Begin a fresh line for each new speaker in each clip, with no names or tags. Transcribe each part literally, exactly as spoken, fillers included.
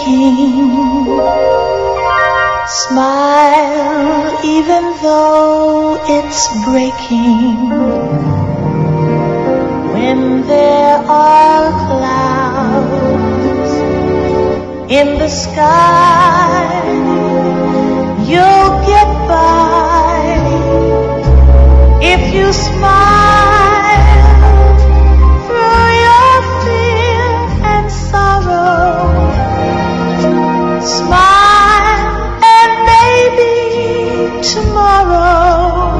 aching. Smile even though it's breaking. When there are clouds in the sky, you'll get by if you smile through your fear and sorrow. Smile and maybe tomorrow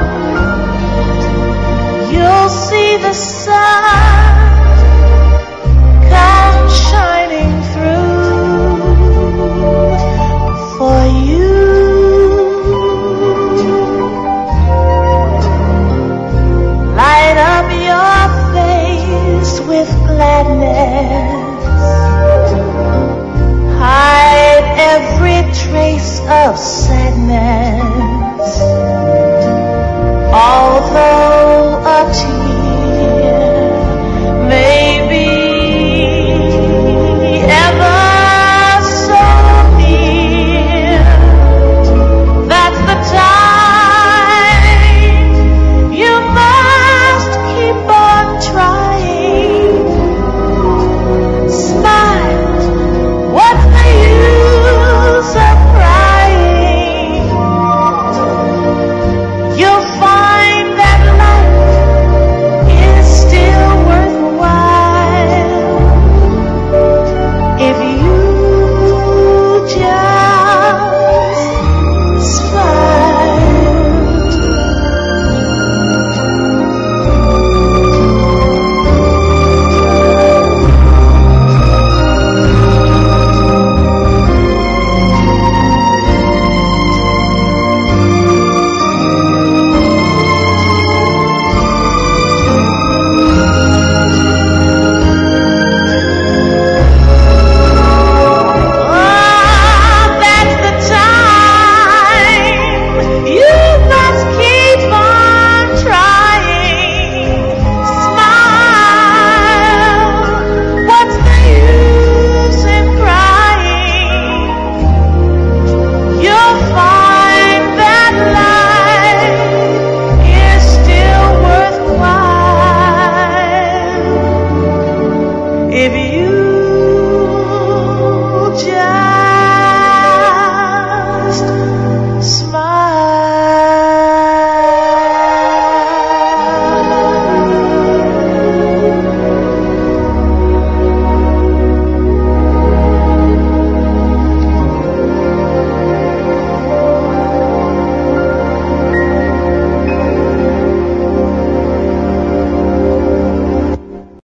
you'll see the sun come shining through for you. Light up your face with gladness. Hide every trace of sadness. Although a tear may be ever so near, that's the time you must keep on trying. Smile, what's the use of crying? You'll find that life is still worthwhile if you just smile. Oh, that's the time you must keep on trying. Smile, what's the use in crying? You'll find that life is still worthwhile if you just